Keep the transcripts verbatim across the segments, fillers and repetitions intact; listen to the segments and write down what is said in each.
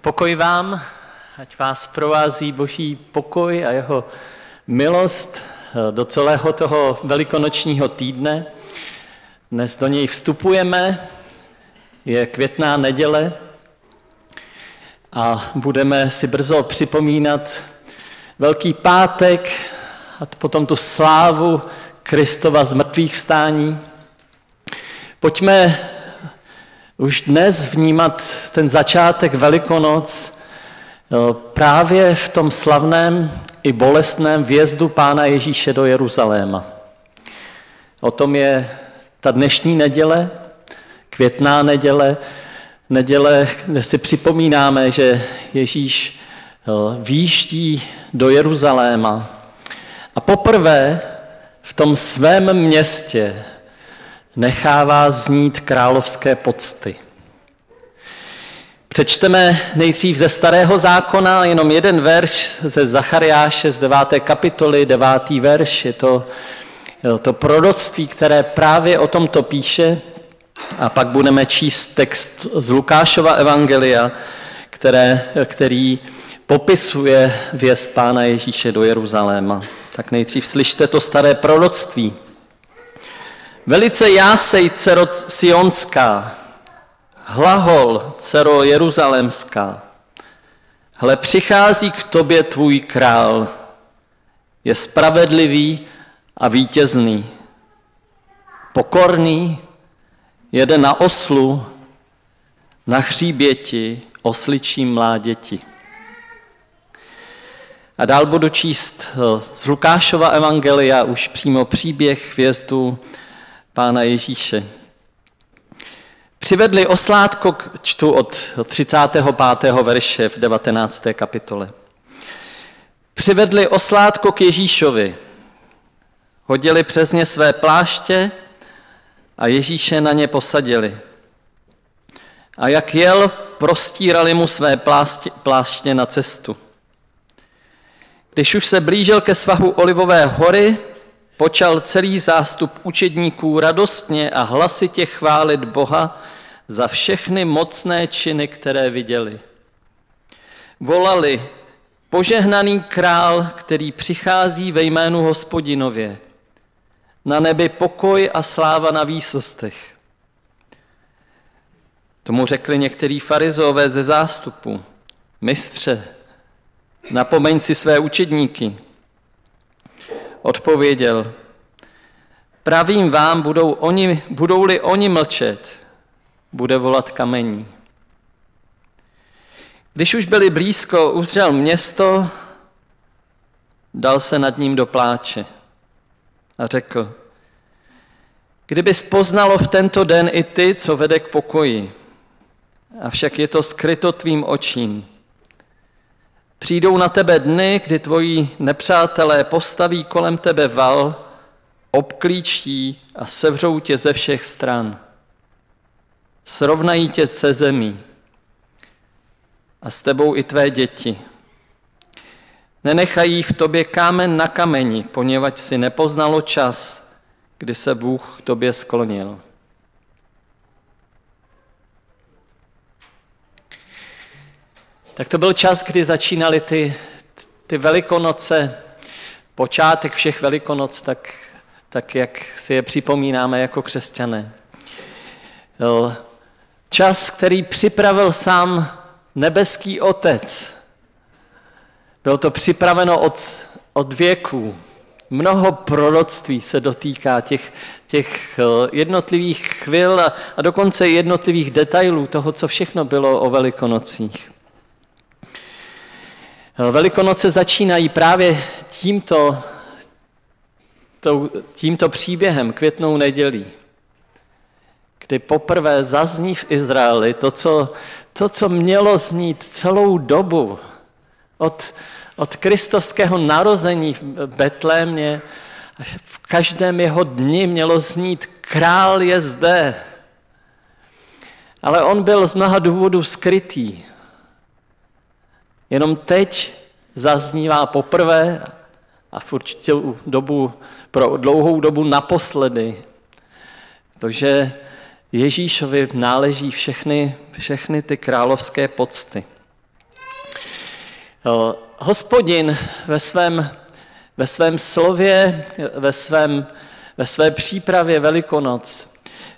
Pokoj vám, ať vás provází Boží pokoj a jeho milost do celého toho velikonočního týdne. Dnes do něj vstupujeme, je květná neděle a budeme si brzo připomínat Velký pátek a potom tu slávu Kristova zmrtvých vstání. Pojďme už dnes vnímat ten začátek Velikonoc právě v tom slavném i bolestném vjezdu Pána Ježíše do Jeruzaléma. O tom je ta dnešní neděle, květná neděle, neděle, kde si připomínáme, že Ježíš výjíždí do Jeruzaléma a poprvé v tom svém městě nechává znít královské pocty. Přečteme nejdřív ze Starého zákona jenom jeden verš ze Zachariáše z deváté kapitoly, devátý verš. Je to, to proroctví, které právě o tomto píše. A pak budeme číst text z Lukášova evangelia, které, který popisuje vjezd Pána Ježíše do Jeruzaléma. Tak nejdřív slyšte to staré proroctví. Velice jásej, dcero Sionská, hlahol, dcero Jeruzalémská. Hle, přichází k tobě tvůj král, je spravedlivý a vítězný. Pokorný, jede na oslu, na hříběti, osličím mláděti. A dál budu číst z Lukášova evangelia už přímo příběh vjezdu Pána Ježíše. Přivedli oslátko, čtu od třicátého pátého verše v devatenácté kapitole. Přivedli oslátko k Ježíšovi, hodili přes ně své pláště a Ježíše na ně posadili. A jak jel, prostírali mu své pláště, pláště na cestu. Když už se blížil ke svahu Olivové hory, počal celý zástup učedníků radostně a hlasitě chválit Boha za všechny mocné činy, které viděli. Volali, požehnaný král, který přichází ve jménu Hospodinově. Na nebi pokoj a sláva na výsostech. Tomu řekli někteří farizové ze zástupu. Mistře, napomeň si své učedníky. Odpověděl, pravím vám, budou oni, budou-li oni mlčet, bude volat kamení. Když už byli blízko, uzřel město, dal se nad ním do pláče a řekl, kdybys poznalo v tento den i ty, co vede k pokoji, avšak je to skryto tvým očím. Přijdou na tebe dny, kdy tvoji nepřátelé postaví kolem tebe val, obklíčí a sevřou tě ze všech stran. Srovnají tě se zemí a s tebou i tvé děti. Nenechají v tobě kámen na kameni, poněvadž si nepoznalo čas, kdy se Bůh k tobě sklonil. Tak to byl čas, kdy začínaly ty, ty Velikonoce, počátek všech Velikonoc, tak, tak jak si je připomínáme jako křesťané. Čas, který připravil sám nebeský Otec. Bylo to připraveno od, od věků. Mnoho proroctví se dotýká těch, těch jednotlivých chvil a, a dokonce jednotlivých detailů toho, co všechno bylo o Velikonocích. Velikonoce začínají právě tímto, tímto příběhem, květnou nedělí, kdy poprvé zazní v Izraeli to, co, to, co mělo znít celou dobu od, od kristovského narození v Betlémě, až v každém jeho dni mělo znít král je zde. Ale on byl z mnoha důvodů skrytý. Jenom teď zaznívá poprvé a v určitou dobu, pro dlouhou dobu naposledy. Takže Ježíšovi náleží všechny, všechny ty královské pocty. Hospodin ve svém, ve svém slově, ve, svém, ve své přípravě Velikonoc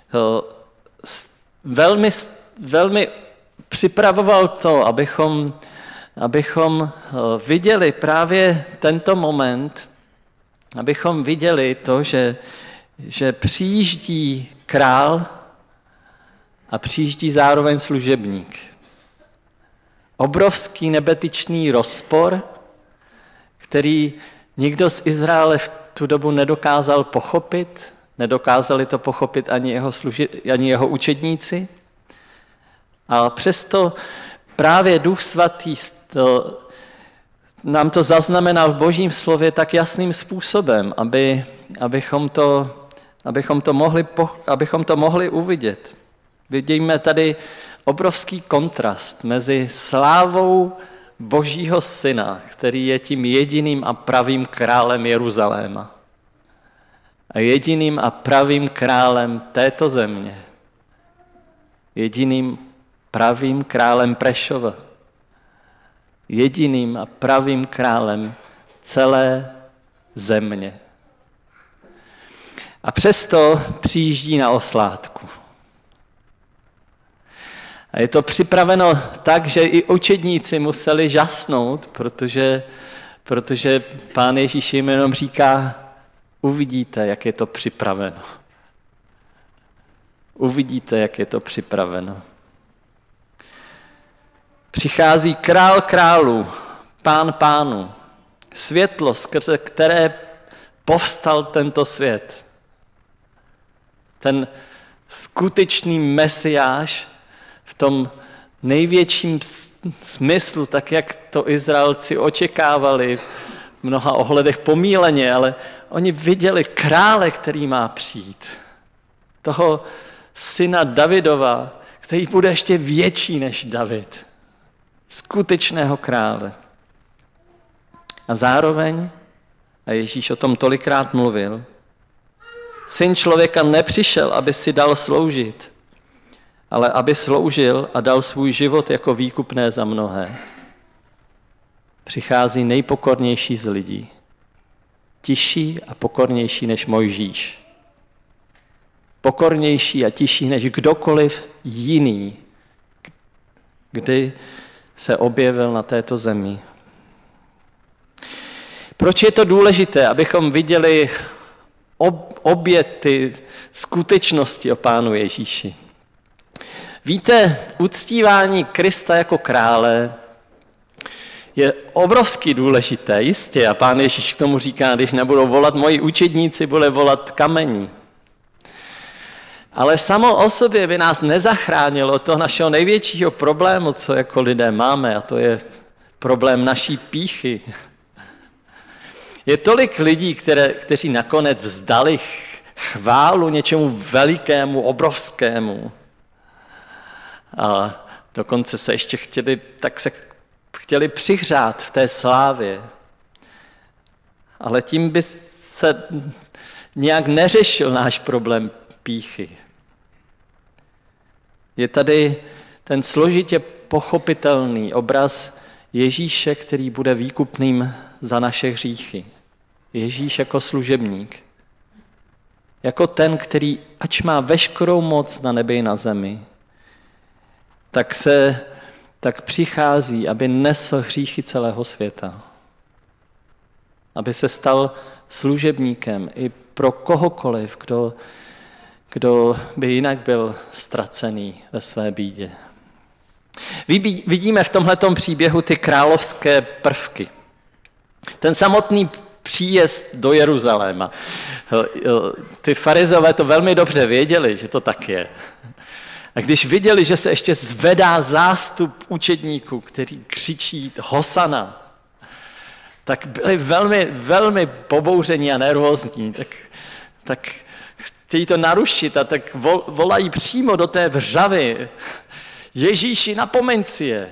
velmi, velmi připravoval to, abychom, abychom viděli právě tento moment, abychom viděli to, že, že přijíždí král a přijíždí zároveň služebník. Obrovský nebetyčný rozpor, který nikdo z Izraele v tu dobu nedokázal pochopit, nedokázali to pochopit ani jeho, služi- ani jeho učedníci. A přesto právě Duch Svatý to, nám to zaznamenal v Božím slově tak jasným způsobem, aby, abychom, to, abychom, to mohli, abychom to mohli uvidět. Vidíme tady obrovský kontrast mezi slávou Božího Syna, který je tím jediným a pravým králem Jeruzaléma, a jediným a pravým králem této země, jediným pravým králem Prešova, jediným a pravým králem celé země. A přesto přijíždí na oslátku. A je to připraveno tak, že i učedníci museli žasnout, protože, protože Pán Ježíš jim jenom říká, uvidíte, jak je to připraveno. Uvidíte, jak je to připraveno. Přichází král králů, pán pánů, světlo, skrze které povstal tento svět. Ten skutečný mesiáš v tom největším smyslu, tak jak to Izraelci očekávali, v mnoha ohledech pomíleně, ale oni viděli krále, který má přijít. Toho syna Davidova, který bude ještě větší než David. Skutečného krále. A zároveň, a Ježíš o tom tolikrát mluvil, Syn člověka nepřišel, aby si dal sloužit, ale aby sloužil a dal svůj život jako výkupné za mnohé. Přichází nejpokornější z lidí. Tišší a pokornější než Mojžíš. Pokornější a tišší než kdokoliv jiný, kdy se objevil na této zemi. Proč je to důležité, abychom viděli ob, obě ty skutečnosti o Pánu Ježíši? Víte, uctívání Krista jako krále je obrovsky důležité, jistě. A Pán Ježíš k tomu říká, když nebudou volat moji učedníci, bude volat kamení. Ale samo o sobě by nás nezachránilo od toho našeho největšího problému, co jako lidé máme, a to je problém naší pýchy. Je tolik lidí, které, kteří nakonec vzdali chválu něčemu velikému, obrovskému. A dokonce se ještě chtěli, tak se chtěli přihřát v té slávě. Ale tím by se nějak neřešil náš problém pýchy. Je tady ten složitě pochopitelný obraz Ježíše, který bude výkupným za naše hříchy. Ježíš jako služebník. Jako ten, který, ač má veškerou moc na nebi i na zemi, tak se tak přichází, aby nesl hříchy celého světa. Aby se stal služebníkem i pro kohokoliv, kdo, kdo by jinak byl ztracený ve své bídě. Vidíme v tomhletom příběhu ty královské prvky. Ten samotný příjezd do Jeruzaléma. Ty farizové to velmi dobře věděli, že to tak je. A když viděli, že se ještě zvedá zástup učedníků, kteří křičí Hosana, tak byli velmi, velmi pobouření a nervózní. Tak, tak chtějí to narušit a tak volají přímo do té vřavy. Ježíši, napomeň si je.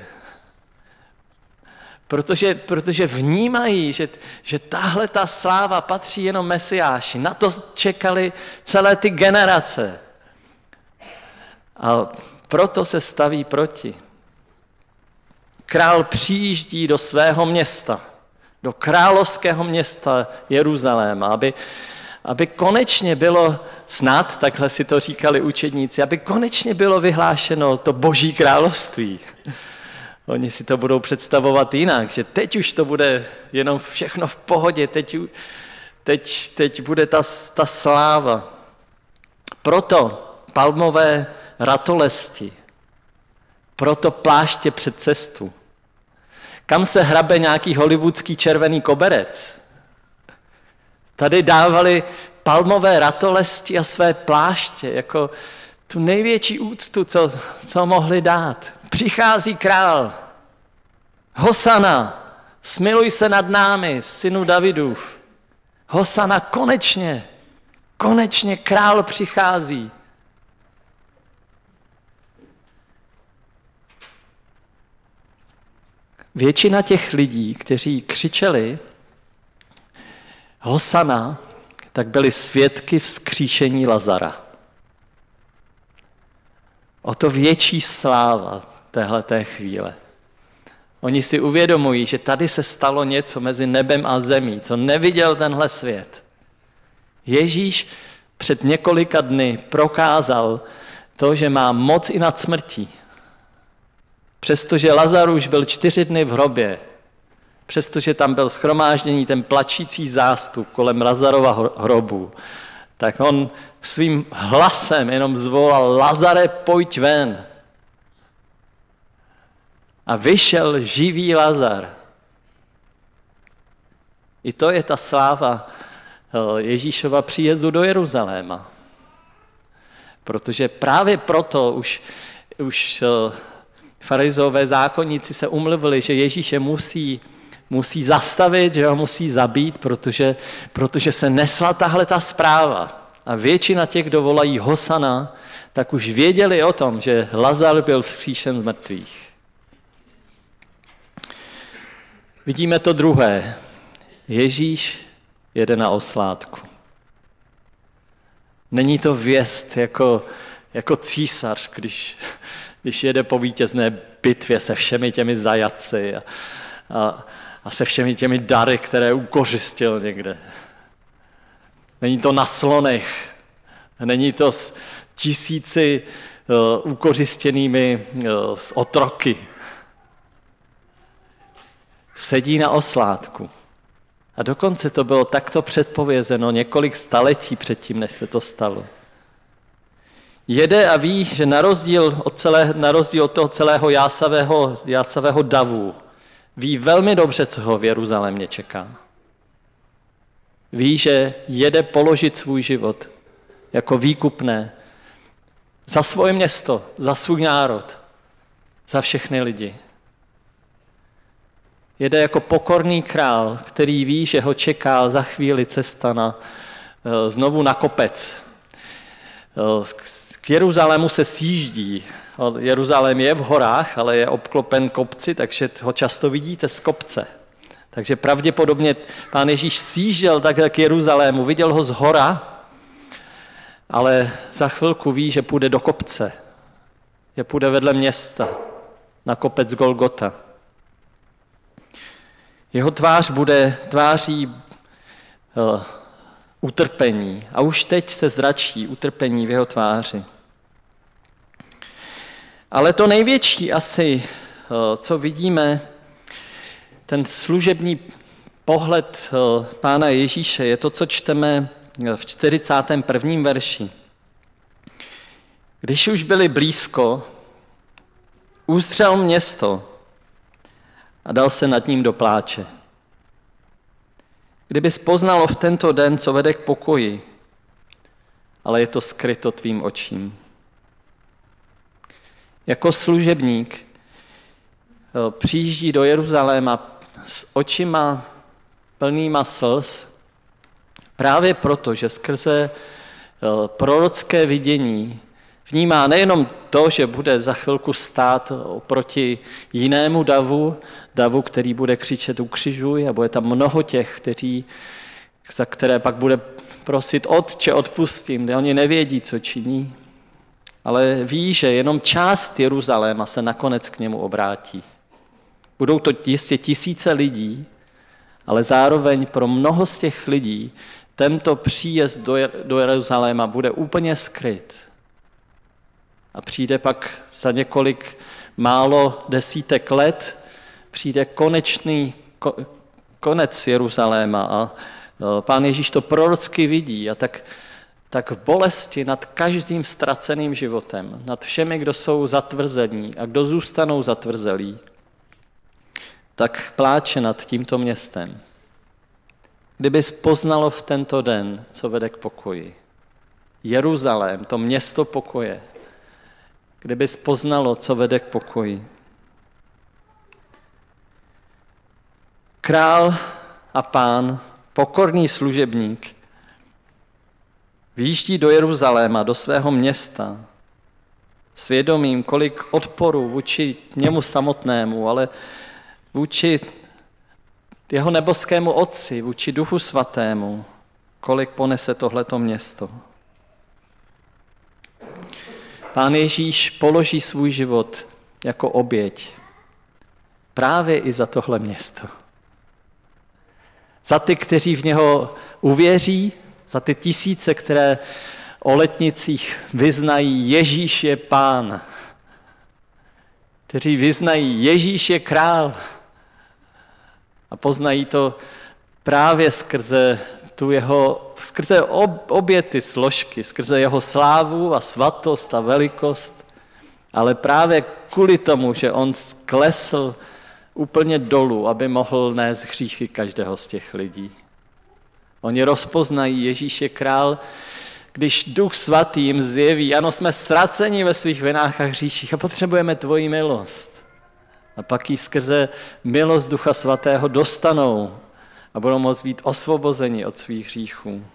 Protože, protože vnímají, že, že tahle ta sláva patří jenom Mesiáši. Na to čekali celé ty generace. A proto se staví proti. král přijíždí do svého města, do královského města Jeruzaléma, aby, aby konečně bylo snad, takhle si to říkali učedníci, aby konečně bylo vyhlášeno to Boží království. Oni si to budou představovat jinak, že teď už to bude jenom všechno v pohodě, teď, teď, teď bude ta, ta sláva. Proto palmové ratolesti, proto pláště před cestu. Kam se hrabe nějaký hollywoodský červený koberec? Tady dávali palmové ratolesti a své pláště jako tu největší úctu, co, co mohli dát. Přichází král. Hosana, smiluj se nad námi, synu Davidův. Hosana, konečně, konečně král přichází. Většina těch lidí, kteří křičeli Hosana, tak byli svědky vzkříšení Lazara. O to větší sláva téhleté chvíle. Oni si uvědomují, že tady se stalo něco mezi nebem a zemí, co neviděl tenhle svět. Ježíš před několika dny prokázal to, že má moc i nad smrtí. Přestože Lazarus byl čtyři dny v hrobě, přestože tam byl shromážděný ten plačící zástup kolem Lazarova hrobu, tak on svým hlasem jenom zvolal: Lazare, pojď ven. A vyšel živý Lazar. I to je ta sláva Ježíšova příjezdu do Jeruzaléma. Protože právě proto už, už farizové zákonníci se umluvili, že Ježíše musí, musí zastavit, že ho musí zabít, protože, protože se nesla tahle ta zpráva. A většina těch, kdo volají Hosana, tak už věděli o tom, že Lazar byl vzkříšen z mrtvých. Vidíme to druhé. Ježíš jede na oslátku. Není to věst jako, jako císař, když, když jede po vítězné bitvě se všemi těmi zajatci a, a, a se všemi těmi dary, které ukořistil někde. Není to na slonech, není to s tisíci uh, ukořistěnými uh, otroky. Sedí na oslátku. A dokonce to bylo takto předpovězeno několik staletí předtím, než se to stalo. Jede a ví, že na rozdíl od, celé, na rozdíl od toho celého jásavého, jásavého davu, ví velmi dobře, co ho v Jeruzalémě čeká. Ví, že jede položit svůj život jako výkupné za svoje město, za svůj národ, za všechny lidi. Jede jako pokorný král, který ví, že ho čeká za chvíli cesta na, znovu na kopec. K Jeruzalému se sjíždí. Jeruzalém je v horách, ale je obklopen kopci, takže ho často vidíte z kopce. Takže pravděpodobně Pán Ježíš sjížděl takhle k Jeruzalému, viděl ho z hora, ale za chvilku ví, že půjde do kopce, že půjde vedle města, na kopec Golgota. Jeho tvář bude tváří uh, utrpení a už teď se zračí utrpení v jeho tváři. Ale to největší asi, uh, co vidíme, ten služební pohled uh, Pána Ježíše, je to, co čteme v čtyřicátém prvním verši. Když už byli blízko, uzřel město a dal se nad ním do pláče. Kdyby poznalo v tento den, co vede k pokoji, ale je to skryto tvým očím. Jako služebník přijíždí do Jeruzaléma s očima plnýma slz, právě proto, že skrze prorocké vidění vnímá nejenom to, že bude za chvilku stát oproti jinému davu, davu, který bude křičet ukřižuj, a bude tam mnoho těch, kteří, za které pak bude prosit Otče, odpustím, kde oni nevědí, co činí, ale ví, že jenom část Jeruzaléma se nakonec k němu obrátí. Budou to jistě tisíce lidí, ale zároveň pro mnoho z těch lidí tento příjezd do Jeruzaléma bude úplně skryt. A přijde pak za několik málo desítek let, přijde konečný konec Jeruzaléma a Pán Ježíš to prorocky vidí a tak, tak v bolesti nad každým ztraceným životem, nad všemi, kdo jsou zatvrzení a kdo zůstanou zatvrzelí, tak pláče nad tímto městem. Kdyby poznalo v tento den, co vede k pokoji. Jeruzalém, to město pokoje. Kdyby poznalo, co vede k pokoji. Král a pán, pokorný služebník, vyjíždí do Jeruzaléma, do svého města, svědomím, kolik odporu vůči němu samotnému, ale vůči jeho neboskému Otci, vůči Duchu Svatému, kolik ponese tohleto město. Pán Ježíš položí svůj život jako oběť právě i za tohle město. Za ty, kteří v něho uvěří, za ty tisíce, které o letnicích vyznají Ježíš je Pán, kteří vyznají Ježíš je král a poznají to právě skrze tu jeho, skrze ob, obě ty složky, skrze jeho slávu a svatost a velikost, ale právě kvůli tomu, že on sklesl úplně dolů, aby mohl nést hříchy každého z těch lidí. Oni rozpoznají Ježíš je král, když Duch Svatý jim zjeví, ano, jsme ztraceni ve svých vinách a hříších a potřebujeme tvoji milost. A pak ji skrze milost Ducha Svatého dostanou a budou moct být osvobozeni od svých hříchů.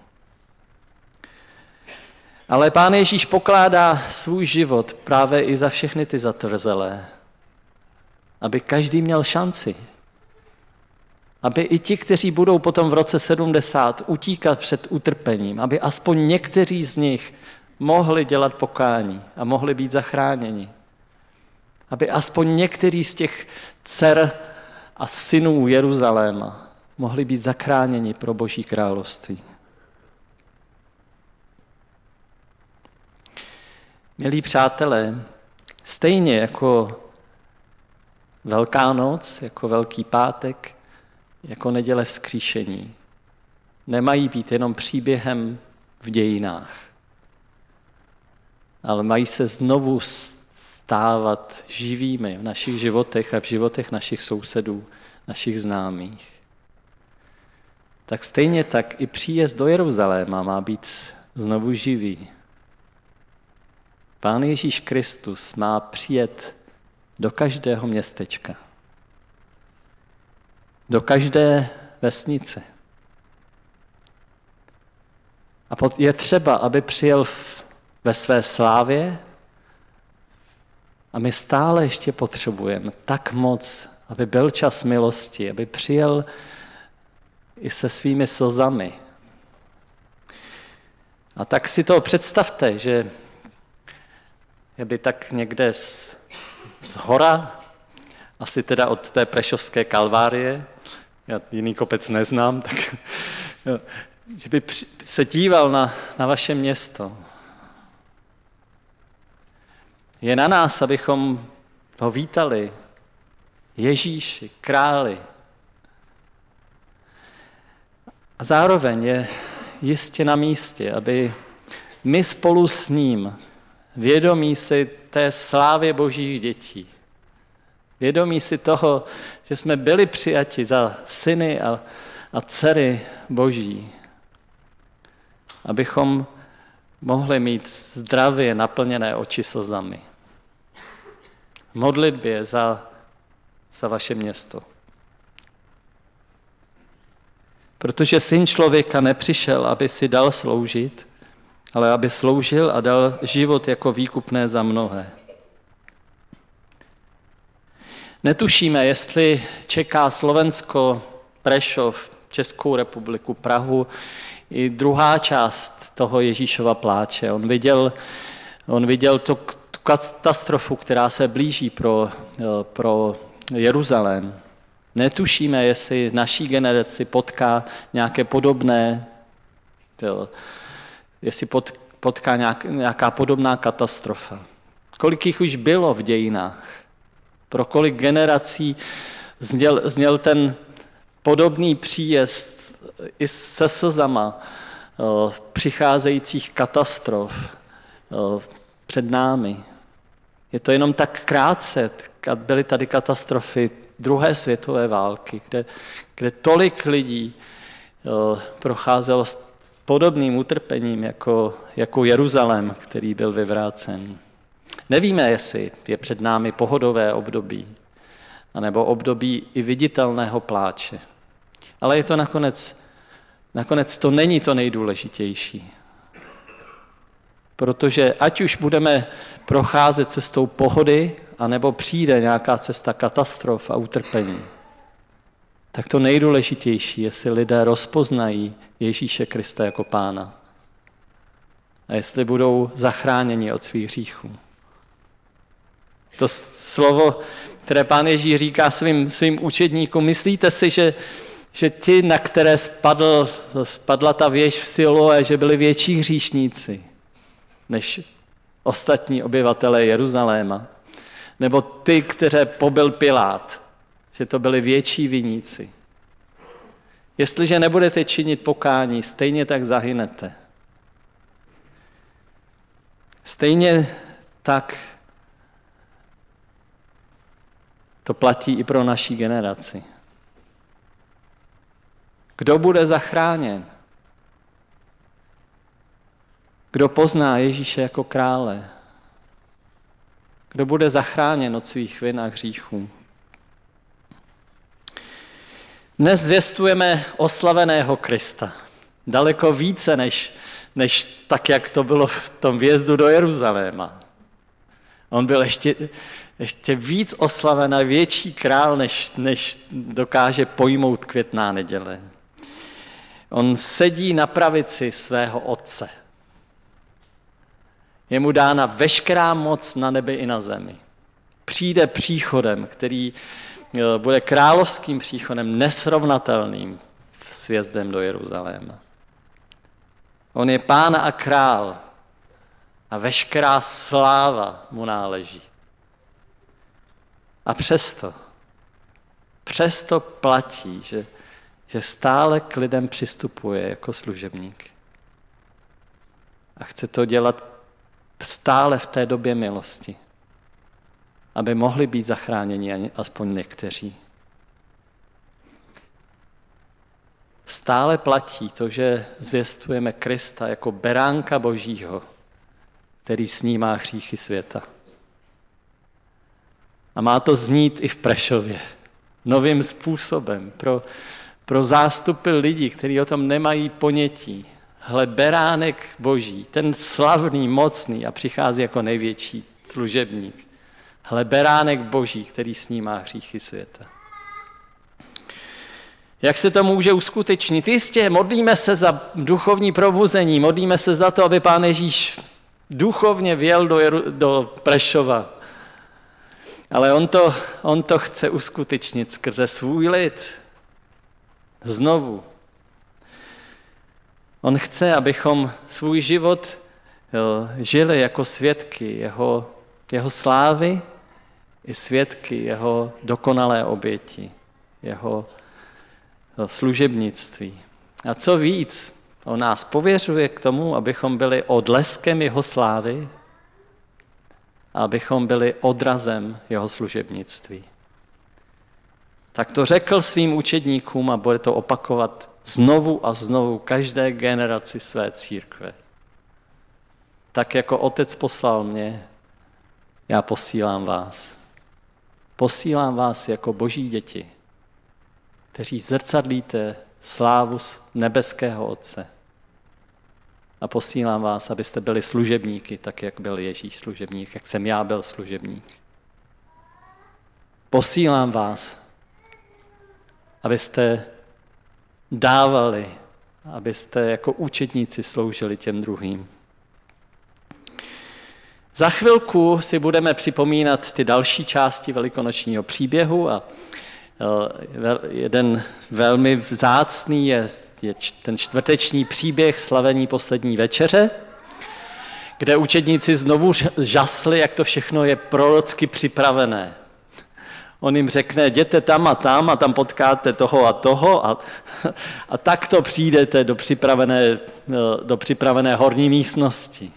Ale Pán Ježíš pokládá svůj život právě i za všechny ty zatvrzelé, aby každý měl šanci. Aby i ti, kteří budou potom v roce sedmdesát utíkat před utrpením, aby aspoň někteří z nich mohli dělat pokání a mohli být zachráněni. Aby aspoň někteří z těch dcer a synů Jeruzaléma mohli být zachráněni pro Boží království. Milí přátelé, stejně jako Velká noc, jako Velký pátek, jako neděle vzkříšení, nemají být jenom příběhem v dějinách, ale mají se znovu stávat živými v našich životech a v životech našich sousedů, našich známých. Tak stejně tak i příjezd do Jeruzaléma má být znovu živý. Pán Ježíš Kristus má přijet do každého městečka, do každé vesnice. A je třeba, aby přijel ve své slávě a my stále ještě potřebujeme tak moc, aby byl čas milosti, aby přijel i se svými slzami. A tak si to představte, že je by tak někde z, z hora, asi teda od té prešovské Kalvárie, já jiný kopec neznám, tak že by se díval na, na vaše město. Je na nás, abychom ho vítali, Ježíši, králi. A zároveň je jistě na místě, aby my spolu s ním, vědomí si té slávy Božích dětí, vědomí si toho, že jsme byli přijati za syny a, a dcery Boží, abychom mohli mít zdravě naplněné oči slzami. V modlitbě za, za vaše město. Protože Syn člověka nepřišel, aby si dal sloužit, ale aby sloužil a dal život jako výkupné za mnohé. Netušíme, jestli čeká Slovensko, Prešov, Českou republiku, Prahu i druhá část toho Ježíšova pláče. On viděl, on viděl tu, tu katastrofu, která se blíží pro, pro Jeruzalém. Netušíme, jestli naší generaci potká nějaké podobné, jestli potká nějaká podobná katastrofa. Kolik jich už bylo v dějinách? Pro kolik generací zněl, zněl ten podobný příjezd i se slzama přicházejících katastrof před námi. Je to jenom tak krátce, byly tady katastrofy druhé světové války, kde, kde tolik lidí procházelo s podobným utrpením jako, jako Jeruzalém, který byl vyvrácen. Nevíme, jestli je před námi pohodové období, anebo období i viditelného pláče. Ale je to nakonec, nakonec to není to nejdůležitější. Protože ať už budeme procházet cestou pohody, anebo přijde nějaká cesta katastrof a utrpení, tak to nejdůležitější, jestli lidé rozpoznají Ježíše Krista jako Pána a jestli budou zachráněni od svých hříchů. To slovo, které Pán Ježíš říká svým, svým učedníkům, myslíte si, že, že ti, na které spadl, spadla ta věž v Siloé, že byli větší hříšníci než ostatní obyvatelé Jeruzaléma? Nebo ty, které pobil Pilát, že to byli větší viníci? Jestliže nebudete činit pokání, stejně tak zahynete. Stejně tak to platí i pro naší generaci. Kdo bude zachráněn? Kdo pozná Ježíše jako krále? Kdo bude zachráněn od svých vin a hříchů? Dnes zvěstujeme oslaveného Krista. Daleko více, než, než tak, jak to bylo v tom vjezdu do Jeruzaléma. On byl ještě, ještě víc oslavený, větší král, než, než dokáže pojmout Květná neděle. On sedí na pravici svého otce. Je mu dána veškerá moc na nebi i na zemi. Přijde příchodem, který bude královským příchodem, nesrovnatelným s vjezdem do Jeruzaléma. On je Pán a král a veškerá sláva mu náleží. A přesto, přesto platí, že, že stále k lidem přistupuje jako služebník. A chce to dělat stále v té době milosti, aby mohli být zachráněni aspoň někteří. Stále platí to, že zvěstujeme Krista jako beránka Božího, který snímá hříchy světa. A má to znít i v Prešově novým způsobem pro, pro zástupy lidí, kteří o tom nemají ponětí. Hle, beránek Boží, ten slavný, mocný a přichází jako největší služebník. Hle, beránek Boží, který snímá hříchy světa. Jak se to může uskutečnit? Jistě, modlíme se za duchovní probuzení, modlíme se za to, aby Pán Ježíš duchovně vjel do, do Prešova. Ale on to, on to chce uskutečnit skrze svůj lid. Znovu. On chce, abychom svůj život žili jako svědky jeho, jeho slávy i svědky jeho dokonalé oběti, jeho služebnictví. A co víc, on nás pověřuje k tomu, abychom byli odleskem jeho slávy a abychom byli odrazem jeho služebnictví. Tak to řekl svým učedníkům a bude to opakovat znovu a znovu každé generaci své církve. Tak jako Otec poslal mě, já posílám vás. Posílám vás jako Boží děti, kteří zrcadlíte slávu nebeského Otce. A posílám vás, abyste byli služebníky, tak jak byl Ježíš služebník, jak jsem já byl služebník. Posílám vás, abyste dávali, abyste jako učedníci sloužili těm druhým. Za chvilku si budeme připomínat ty další části velikonočního příběhu a jeden velmi vzácný je, je ten čtvrteční příběh slavení poslední večeře, kde učedníci znovu žasli, jak to všechno je prorocky připravené. On jim řekne, jděte tam a tam a tam potkáte toho a toho a, a takto přijdete do připravené, do připravené horní místnosti.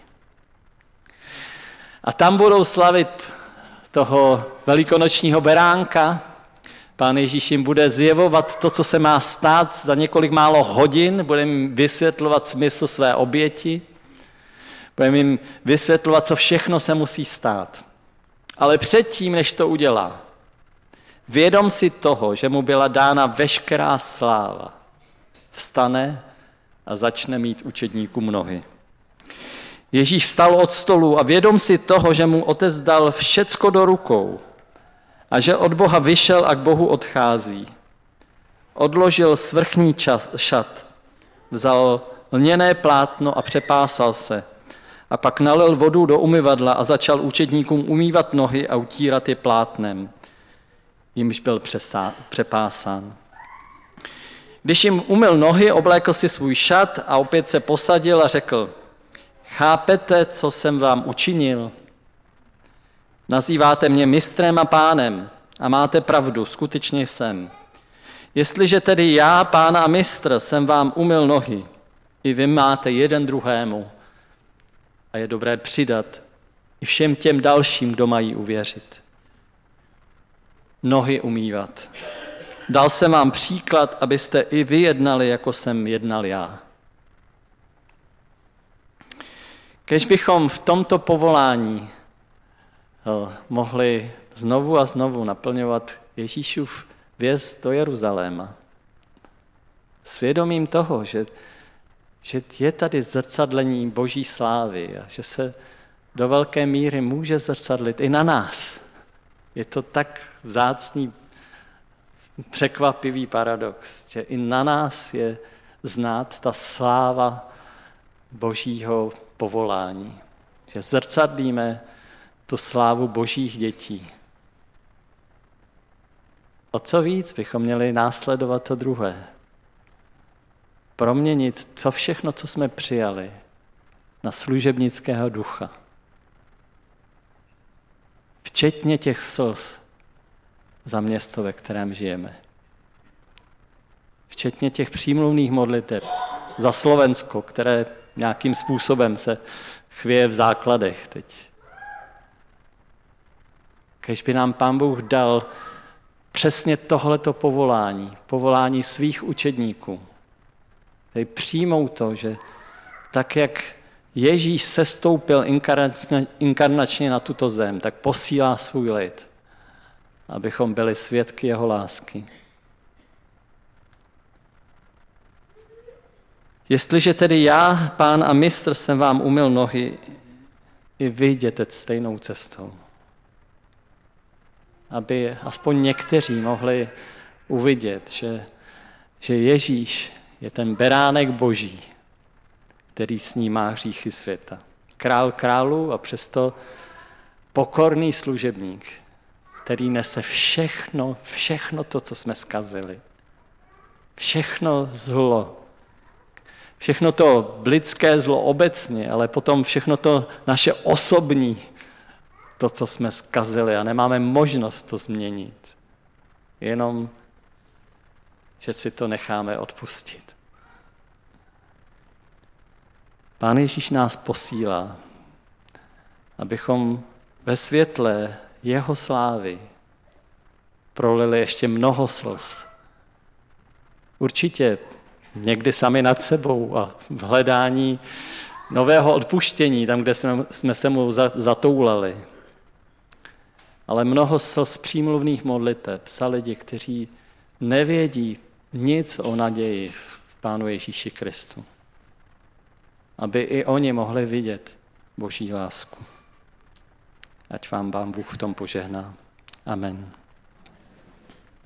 A tam budou slavit toho velikonočního beránka. Pán Ježíš jim bude zjevovat to, co se má stát za několik málo hodin, bude jim vysvětlovat smysl své oběti, bude jim vysvětlovat, co všechno se musí stát. Ale předtím, než to udělá, vědom si toho, že mu byla dána veškerá sláva, vstane a začne mít učedníkům nohy. Ježíš vstal od stolu a vědom si toho, že mu Otec dal všecko do rukou a že od Boha vyšel a k Bohu odchází. Odložil svrchní čas, šat, vzal lněné plátno a přepásal se a pak nalil vodu do umyvadla a začal učedníkům umývat nohy a utírat je plátnem, jimž byl přesá, přepásán. Když jim umyl nohy, oblékl si svůj šat a opět se posadil a řekl, chápete, co jsem vám učinil? Nazýváte mě mistrem a pánem a máte pravdu, skutečně jsem. Jestliže tedy já, pán a mistr, jsem vám umyl nohy, i vy máte jeden druhému a je dobré přidat i všem těm dalším, kdo mají uvěřit. Nohy umývat. Dal jsem vám příklad, abyste i vy jednali, jako jsem jednal já. Kež bychom v tomto povolání mohli znovu a znovu naplňovat Ježíšův vjezd do Jeruzaléma. Svědomím toho, že, že je tady zrcadlení Boží slávy a že se do velké míry může zrcadlit i na nás. Je to tak vzácný, překvapivý paradox, že i na nás je znát ta sláva Božího povolání. Že zrcadlíme tu slávu Božích dětí. O co víc bychom měli následovat to druhé. Proměnit co všechno, co jsme přijali, na služebnického ducha. Včetně těch slz za město, ve kterém žijeme. Včetně těch přímluvných modliteb za Slovensko, které nějakým způsobem se chvěje v základech teď. Kež by nám Pán Bůh dal přesně tohleto povolání, povolání svých učedníků. Tady přijmou to, že tak, jak Ježíš sestoupil inkarnačně na tuto zem, tak posílá svůj lid, abychom byli svědky jeho lásky. Jestliže tedy já, pán a mistr, jsem vám umyl nohy, i vy jděte stejnou cestou. Aby aspoň někteří mohli uvidět, že, že Ježíš je ten beránek Boží, který snímá hříchy světa. Král králů a přesto pokorný služebník, který nese všechno, všechno to, co jsme zkazili. Všechno zlo. Všechno to lidské zlo obecně, ale potom všechno to naše osobní, to, co jsme zkazili a nemáme možnost to změnit. Jenom, že si to necháme odpustit. Pán Ježíš nás posílá, abychom ve světle jeho slávy prolili ještě mnoho slz. Určitě někdy sami nad sebou a v hledání nového odpuštění, tam, kde jsme, jsme se mu zatoulali. Ale mnoho slz přímluvných modliteb za lidi, kteří nevědí nic o naději v Pánu Ježíši Kristu. Aby i oni mohli vidět Boží lásku. Ať vám Pán Bůh v tom požehná. Amen.